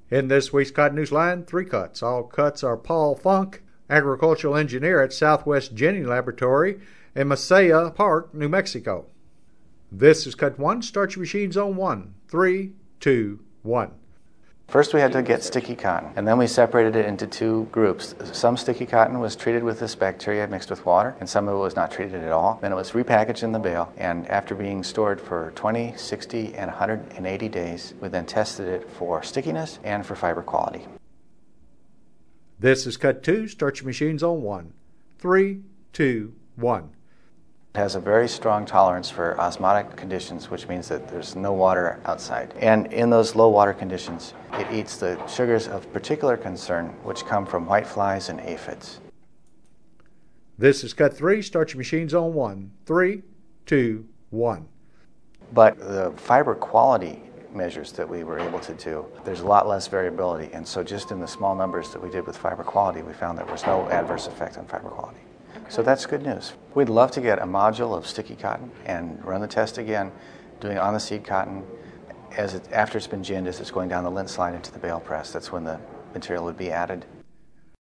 In this week's Cotton News Line, 3 cuts. All cuts are Paul Funk, agricultural engineer at Southwest Ginny Laboratory in Masaya Park, New Mexico. This is cut 1. Start your machines on 1. 3, 2, 1. First we had to get sticky cotton, and then we separated it into 2 groups. Some sticky cotton was treated with this bacteria mixed with water, and some of it was not treated at all. Then it was repackaged in the bale, and after being stored for 20, 60, and 180 days, we then tested it for stickiness and for fiber quality. This is cut 2. Start your machines on 1. 3, 2, 1. It has a very strong tolerance for osmotic conditions, which means that there's no water outside. And in those low water conditions, it eats the sugars of particular concern, which come from whiteflies and aphids. This is cut 3. Start your machines on 1. 3, 2, 1. But the fiber quality measures that we were able to do, there's a lot less variability. And so just in the small numbers that we did with fiber quality, we found there was no adverse effect on fiber quality. So that's good news. We'd love to get a module of sticky cotton and run the test again, doing on the seed cotton after it's been ginned as it's going down the lint slide into the bale press. That's when the material would be added.